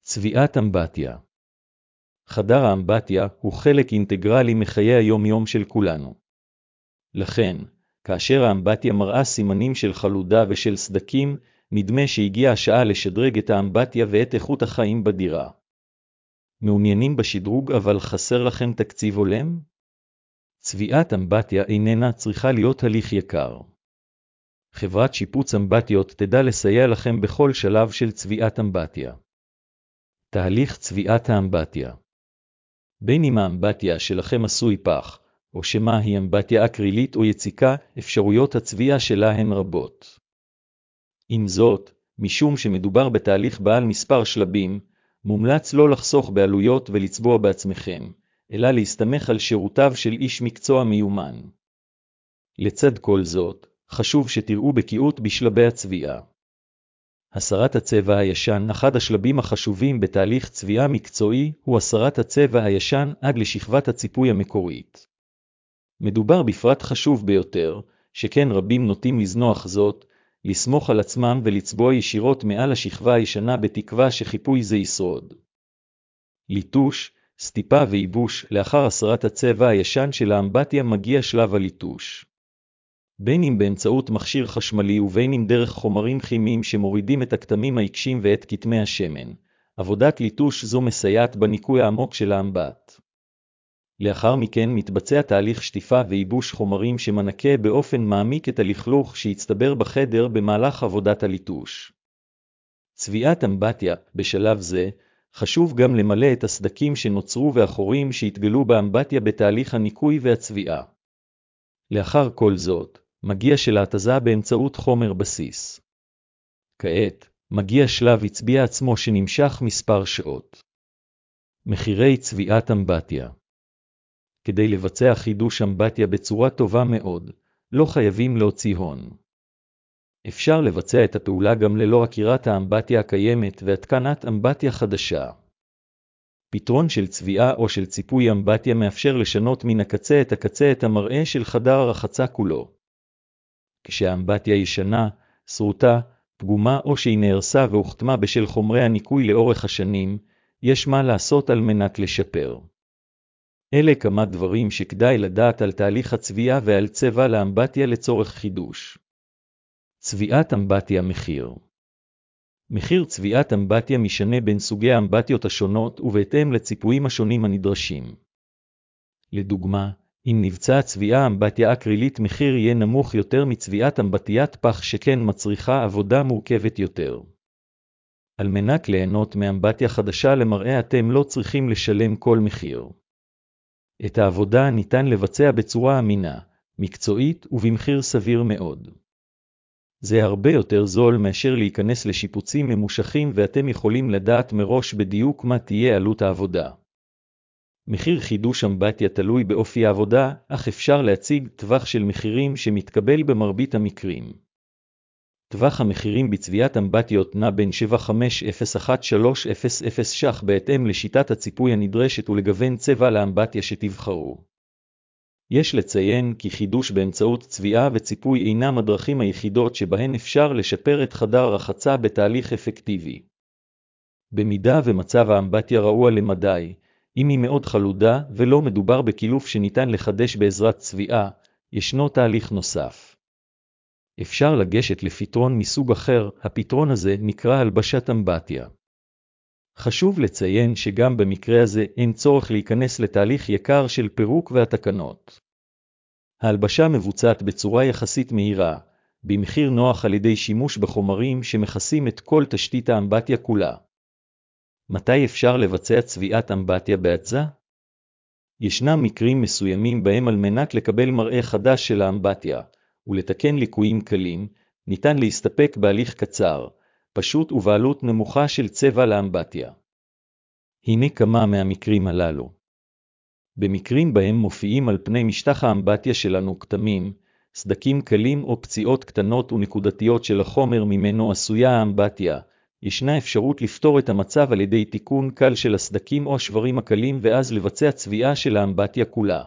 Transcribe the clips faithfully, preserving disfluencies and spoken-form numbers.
צביעת אמבטיה. חדר האמבטיה הוא חלק אינטגרלי מחיי היום-יום של כולנו. לכן, כאשר האמבטיה מראה סימנים של חלודה ושל סדקים, נדמה שהגיעה השעה לשדרג את האמבטיה ואת איכות החיים בדירה. מעוניינים בשדרוג אבל חסר לכם תקציב הולם? צביעת אמבטיה איננה צריכה להיות הליך יקר. חברת שיפוץ אמבטיות תדע לסייע לכם בכל שלב של צביעת אמבטיה. תהליך צביעת האמבטיה. בין אם האמבטיה שלכם עשוי פח, או שמה היא אמבטיה אקרילית או יציקה, אפשרויות הצביעה שלה הן רבות. עם זאת, משום שמדובר בתהליך בעל מספר שלבים, מומלץ לא לחסוך בעלויות ולצבוע בעצמכם, אלא להסתמך על שירותיו של איש מקצוע מיומן. לצד כל זאת, חשוב שתראו בקיאות בשלבי הצביעה. הסרת הצבע הישן, אחד השלבים החשובים בתהליך צביעה מקצועי, הוא הסרת הצבע הישן עד לשכבת הציפוי המקורית. מדובר בפרט חשוב ביותר, שכן רבים נוטים לזנוח זאת, לסמוך על עצמם ולצבוע ישירות מעל השכבה הישנה בתקווה שחיפוי זה ישרוד. ליטוש, סטיפה וייבוש. לאחר הסרת הצבע הישן של האמבטיה מגיע שלב הליטוש. בין אם באמצעות מכשיר חשמלי ובין אם דרך חומרים כימיים שמורידים את הכתמים העיקשים ואת כתמי השמן. עבודת ליטוש זו מסייעת בניקוי העמוק של האמבט. לאחר מכן מתבצע תהליך שטיפה וייבוש חומרים שמנקה באופן מעמיק את הלכלוך שהצטבר בחדר במהלך עבודת הליטוש. צביעת אמבטיה, בשלב זה, חשוב גם למלא את הסדקים שנוצרו והחורים שהתגלו באמבטיה בתהליך הניקוי והצביעה. לאחר כל זאת, מגיע של ההתזה באמצעות חומר בסיס. כעת, מגיע שלב הצביע עצמו שנמשך מספר שעות. מחירי צביעת אמבטיה. כדי לבצע חידוש אמבטיה בצורה טובה מאוד, לא חייבים להוציא הון. אפשר לבצע את הפעולה גם ללא עקירת האמבטיה הקיימת והתקנת אמבטיה חדשה. פתרון של צביעה או של ציפוי אמבטיה מאפשר לשנות מן הקצה את הקצה את המראה של חדר הרחצה כולו. כשהאמבטיה ישנה, שרוטה, פגומה או שהיא נהרסה והוחתמה בשל חומרי הניקוי לאורך השנים, יש מה לעשות על מנת לשפר. אלה כמה דברים שכדאי לדעת על תהליך הצביעה ועל צבע לאמבטיה לצורך חידוש. צביעת אמבטיה מחיר. מחיר צביעת אמבטיה משנה בין סוגי האמבטיות השונות ובהתאם לציפויים השונים הנדרשים. לדוגמה, אם נבצע צביעה אמבטיה אקרילית מחיר יהיה נמוך יותר מצביעת אמבטיית פח שכן מצריכה עבודה מורכבת יותר. על מנת ליהנות מאמבטיה חדשה למראה אתם לא צריכים לשלם כל מחיר. את העבודה ניתן לבצע בצורה אמינה, מקצועית ובמחיר סביר מאוד. זה הרבה יותר זול מאשר להיכנס לשיפוצים ממושכים ואתם יכולים לדעת מראש בדיוק מה תהיה עלות העבודה. מחיר חידוש אמבטיה תלוי באופי העבודה, אך אפשר להציג טווח של מחירים שמתקבל במרבית המקרים. טווח המחירים בצביעת אמבטיות נע בין שבעה נקודה חמש אפס עד שלוש נקודה אפס אפס ש"ח בהתאם לשיטת הציפוי הנדרשת ולגוון צבע לאמבטיה שתבחרו. יש לציין כי חידוש באמצעות צביעה וציפוי אינם הדרכים היחידות שבהן אפשר לשפר את חדר הרחצה בתהליך אפקטיבי. במידה ומצב האמבטיה רעוע למדי, אם היא מאוד חלודה ולא מדובר בקילוף שניתן לחדש בעזרת צביעה, ישנו תהליך נוסף. אפשר לגשת לפתרון מסוג אחר, הפתרון הזה נקרא הלבשת אמבטיה. חשוב לציין שגם במקרה הזה אין צורך להיכנס לתהליך יקר של פירוק והתקנות. ההלבשה מבוצעת בצורה יחסית מהירה, במחיר נוח על ידי שימוש בחומרים שמכסים את כל תשתית האמבטיה כולה. מתי אפשר לבצע צביעת אמבטיה בהתזה? ישנם מקרים מסוימים בהם על מנת לקבל מראה חדש של האמבטיה, ולתקן ליקויים קלים, ניתן להסתפק בהליך קצר, פשוט ובעלות נמוכה של צבע לאמבטיה. הנה כמה מהמקרים הללו. במקרים בהם מופיעים על פני משטח האמבטיה שלנו כתמים, סדקים קלים או פציעות קטנות ונקודתיות של החומר ממנו עשויה האמבטיה, ישנה אפשרות לפתור את המצב על ידי תיקון קל של הסדקים או השברים הקלים ואז לבצע צביעה של האמבטיה כולה.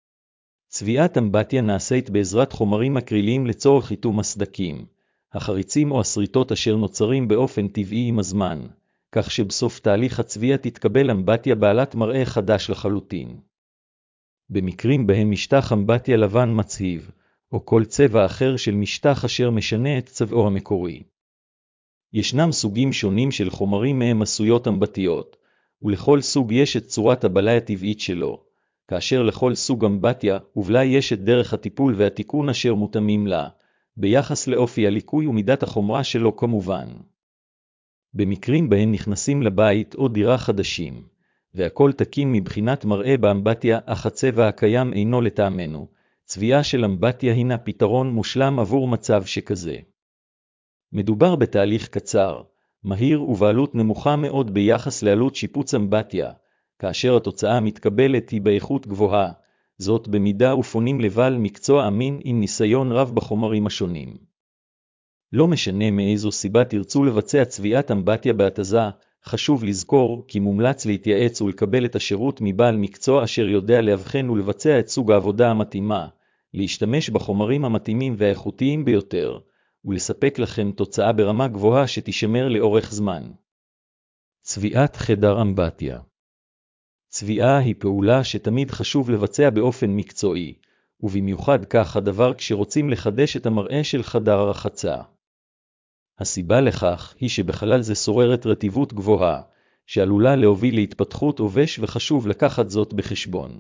צביעת אמבטיה נעשית בעזרת חומרים אקריליים לצורך חיתום הסדקים, החריצים או הסריטות אשר נוצרים באופן טבעי עם הזמן, כך שבסוף תהליך הצביעה תתקבל אמבטיה בעלת מראה חדש לחלוטין. במקרים בהם משטח אמבטיה לבן מצהיב, או כל צבע אחר של משטח אשר משנה את צבעו המקורי. ישנם סוגים שונים של חומרים מהם עשויות אמבטיות, ולכל סוג יש את צורת הבלאי הטבעית שלו, כאשר לכל סוג אמבטיה ובלאי יש את דרך הטיפול והתיקון אשר מותאמים לה, ביחס לאופי הליקוי ומידת החומרה שלו כמובן. במקרים בהם נכנסים לבית או דירה חדשים, והכל תקין מבחינת מראה באמבטיה אך הצבע הקיים אינו לטעמנו, צביעה של אמבטיה הינה פתרון מושלם עבור מצב שכזה. מדובר בתהליך קצר, מהיר ובעלות נמוכה מאוד ביחס לעלות שיפוץ אמבטיה, כאשר התוצאה המתקבלת היא באיכות גבוהה, זאת במידה ופונים לבעל מקצוע אמין עם ניסיון רב בחומרים השונים. לא משנה מאיזו סיבה תרצו לבצע צביעת אמבטיה בהתזה, חשוב לזכור כי מומלץ להתייעץ ולקבל את השירות מבעל מקצוע אשר יודע להבחן ולבצע את סוג העבודה המתאימה, להשתמש בחומרים המתאימים והאיכותיים ביותר, ולספק לכם תוצאה ברמה גבוהה שתישמר לאורך זמן. צביעת חדר אמבטיה. צביעה היא פעולה שתמיד חשוב לבצע באופן מקצועי, ובמיוחד כך הדבר כשרוצים לחדש את המראה של חדר הרחצה. הסיבה לכך היא שבחלל זה שוררת רטיבות גבוהה, שעלולה להוביל להתפתחות עובש וחשוב לקחת זאת בחשבון.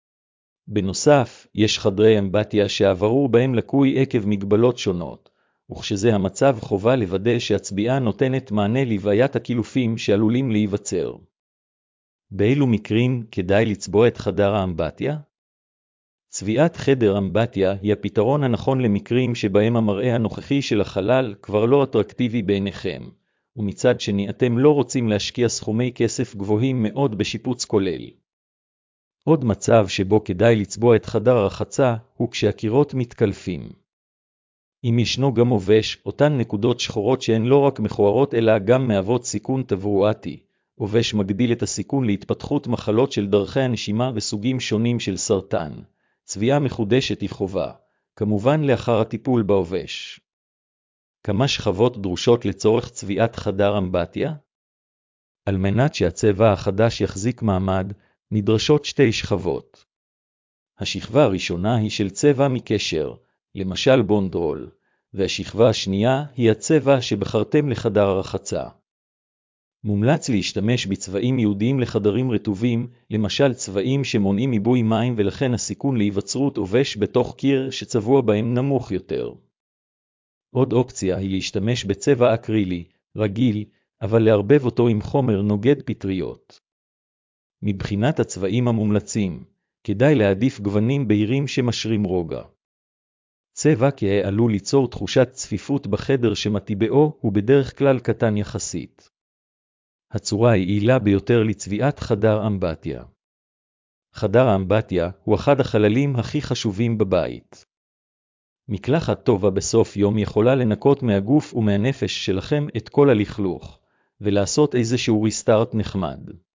בנוסף, יש חדרי אמבטיה שעברו בהם לקוי עקב מגבלות שונות, וכשזה המצב חובה לוודא שהצביעה נותנת מענה לבעיית הקילופים שעלולים להיווצר. באילו מקרים כדאי לצבוע את חדר האמבטיה? צביעת חדר אמבטיה היא הפתרון הנכון למקרים שבהם המראה הנוכחי של החלל כבר לא אטרקטיבי בעיניכם, ומצד שני אתם לא רוצים להשקיע סכומי כסף גבוהים מאוד בשיפוץ כולל. עוד מצב שבו כדאי לצבוע את חדר הרחצה הוא כשהקירות מתקלפים. אם ישנו גם עובש, אותן נקודות שחורות שהן לא רק מכוערות אלא גם מהוות סיכון תברואתי. עובש מגדיל את הסיכון להתפתחות מחלות של דרכי הנשימה וסוגים שונים של סרטן. צביעה מחודשת היא חובה, כמובן לאחר הטיפול בעובש. כמה שכבות דרושות לצורך צביעת חדר אמבטיה? על מנת שהצבע החדש יחזיק מעמד, נדרשות שתי שכבות. השכבה הראשונה היא של צבע מקשר, למשל בונדרול, והשכבה השנייה היא הצבע שבחרתם לחדר הרחצה. מומלץ להשתמש בצבעים ייעודיים לחדרים רטובים, למשל צבעים שמונעים איבוי מים ולכן הסיכון להיווצרות עובש בתוך קיר שצבוע בהם נמוך יותר. עוד אופציה היא להשתמש בצבע אקרילי, רגיל, אבל לערבב אותו עם חומר נוגד פטריות. מבחינת הצבעים המומלצים, כדאי להעדיף גוונים בהירים שמשרים רוגע. צבע כהה עלול ליצור תחושת צפיפות בחדר שמטבעו הוא בדרך כלל קטן יחסית. הצורה היעילה ביותר לצביעת חדר אמבטיה. חדר האמבטיה הוא אחד החללים הכי חשובים בבית. מקלחת טובה בסוף יום יכולה לנקות מהגוף ומהנפש שלכם את כל הלכלוך, ולעשות איזשהו ריסטארט נחמד.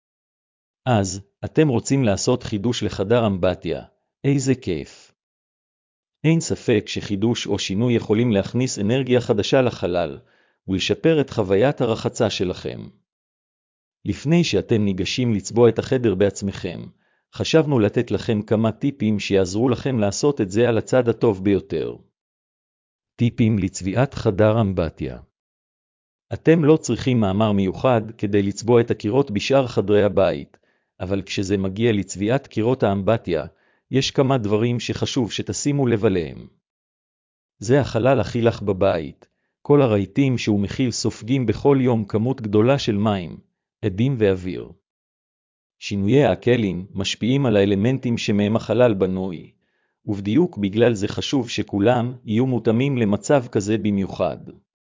אז, אתם רוצים לעשות חידוש לחדר אמבטיה, איזה כיף. אין ספק שחידוש או שינוי יכולים להכניס אנרגיה חדשה לחלל, ולשפר את חוויית הרחצה שלכם. לפני שאתם ניגשים לצבוע את החדר בעצמכם, חשבנו לתת לכם כמה טיפים שיעזרו לכם לעשות את זה על הצד הטוב ביותר. טיפים לצביעת חדר אמבטיה. אתם לא צריכים מאמר מיוחד כדי לצבוע את הקירות בשאר חדרי הבית, אבל כשזה מגיע לצביעת קירות האמבטיה, יש כמה דברים שחשוב שתשימו לב אליהם. זה החלל הכי לח בבית, כל הרהיטים שהוא מכיל סופגים בכל יום כמות גדולה של מים, עדים ואוויר. שינויי האקלים משפיעים על האלמנטים שמהם החלל בנוי, ובדיוק בגלל זה חשוב שכולם יהיו מותאמים למצב כזה במיוחד.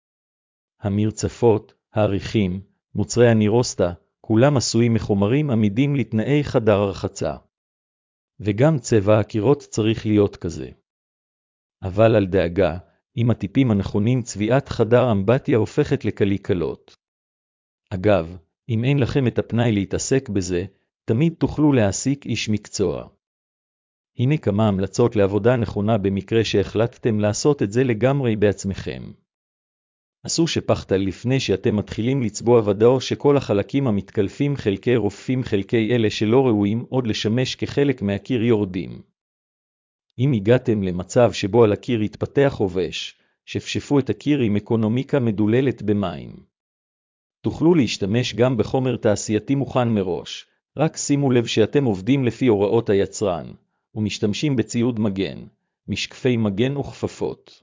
המרצפות, העריכים, מוצרי הנירוסטה, כולם עשויים מחומרים עמידים לתנאי חדר הרחצה. וגם צבע הקירות צריך להיות כזה. אבל על דאגה, עם הטיפים הנכונים צביעת חדר אמבטיה הופכת לקלי קלות. אגב, אם אין לכם את הפנאי להתעסק בזה, תמיד תוכלו להעסיק איש מקצוע. הנה כמה המלצות לעבודה נכונה במקרה שהחלטתם לעשות את זה לגמרי בעצמכם. עשו שפכתל לפני שאתם מתחילים לצבוע ודאו שכל החלקים המתקלפים חלקי רופפים חלקי אלה שלא ראויים עוד לשמש כחלק מהקיר יורדים. אם הגעתם למצב שבו על הקיר יתפתח חובש, שפשפו את הקיר עם אקונומיקה מדוללת במים. תוכלו להשתמש גם בחומר תעשייתי מוכן מראש, רק שימו לב שאתם עובדים לפי הוראות היצרן, ומשתמשים בציוד מגן, משקפי מגן וכפפות.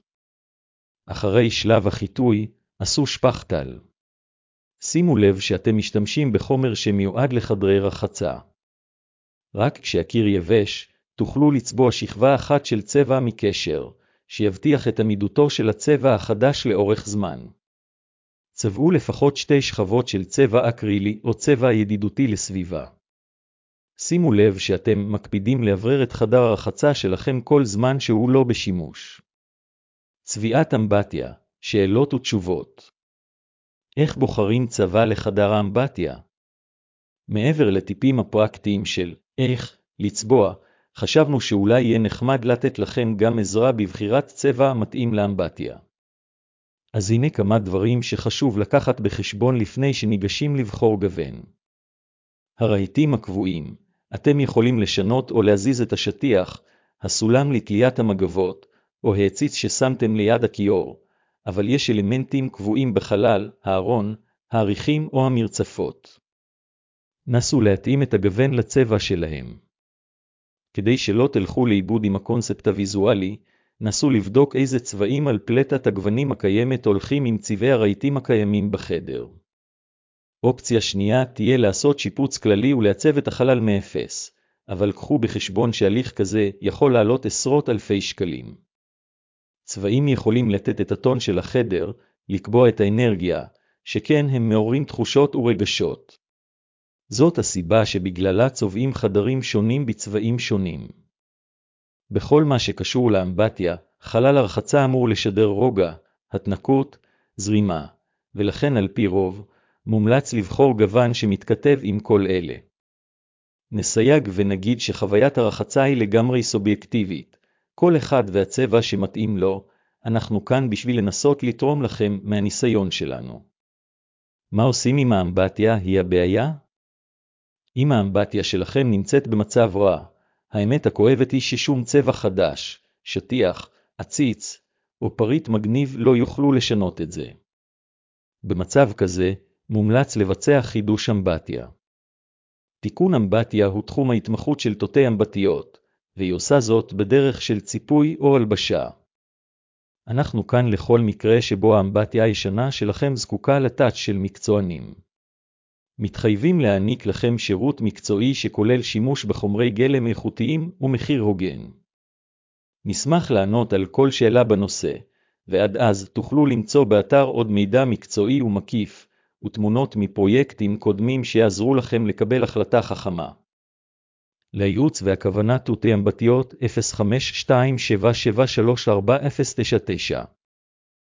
אחרי שלב החיטוי, עשו שפכתל. שימו לב שאתם משתמשים בחומר שמיועד לחדרי רחצה. רק כשהקיר יבש, תוכלו לצבוע שכבה אחת של צבע מקשר, שיבטיח את עמידותו של הצבע החדש לאורך זמן. צבעו לפחות שתי שכבות של צבע אקרילי או צבע ידידותי לסביבה. שימו לב שאתם מקפידים לאוורר את חדר הרחצה שלכם כל זמן שהוא לא בשימוש. צביעת אמבטיה, שאלות ותשובות. איך בוחרים צבע לחדר האמבטיה? מעבר לטיפים הפרקטיים של איך לצבוע, חשבנו שאולי יהיה נחמד לתת לכם גם עזרה בבחירת צבע המתאים לאמבטיה. אז הנה כמה דברים שחשוב לקחת בחשבון לפני שניגשים לבחור גוון. הרהיטים הקבועים, אתם יכולים לשנות או להזיז את השטיח, הסולם לתליית המגבות, או העציץ ששמתם ליד הכיור, אבל יש אלמנטים קבועים בחלל, הארון, העריכים או המרצפות. נסו להתאים את הגוון לצבע שלהם. כדי שלא תלכו לאיבוד עם הקונספט הוויזואלי, נסו לבדוק איזה צבעים על פלטת הגוונים הקיימת הולכים עם צבעי הרהיטים הקיימים בחדר. אופציה שנייה תהיה לעשות שיפוץ כללי ולעצב את החלל מאפס, אבל קחו בחשבון שהליך כזה יכול לעלות עשרות אלפי שקלים. צבעים יכולים לתת את הטון של החדר, לקבוע את האנרגיה, שכן הם מעוררים תחושות ורגשות. זאת הסיבה שבגללה צובעים חדרים שונים בצבעים שונים. בכל מה שקשור לאמבטיה, חלל הרחצה אמור לשדר רוגע, התנקות, זרימה, ולכן על פי רוב, מומלץ לבחור גוון שמתכתב עם כל אלה. נסייג ונגיד שחוויית הרחצה היא לגמרי סובייקטיבית, כל אחד והצבע שמתאים לו, אנחנו כאן בשביל לנסות לתרום לכם מהניסיון שלנו. מה עושים עם האמבטיה היא הבעיה? אם האמבטיה שלכם נמצאת במצב רע, האמת הכואבת היא ששום צבע חדש, שטיח, עציץ, או פריט מגניב לא יוכלו לשנות את זה. במצב כזה, מומלץ לבצע חידוש אמבטיה. תיקון אמבטיה הוא תחום ההתמחות של תותי אמבטיות, והיא עושה זאת בדרך של ציפוי או הלבשה. אנחנו כאן לכל מקרה שבו האמבטיה הישנה שלכם זקוקה לטאץ' של מקצוענים. מתחייבים להעניק לכם שירות מקצועי שכולל שימוש בחומרי גלם איכותיים ומחיר הוגן. נשמח לענות על כל שאלה בנושא, ועד אז תוכלו למצוא באתר עוד מידע מקצועי ומקיף, ותמונות מפרויקטים קודמים שיעזרו לכם לקבל החלטה חכמה. לייעוץ והכוונה תותי אמבטיות אפס חמש שתיים שבע שבע שלוש ארבע אפס תשע תשע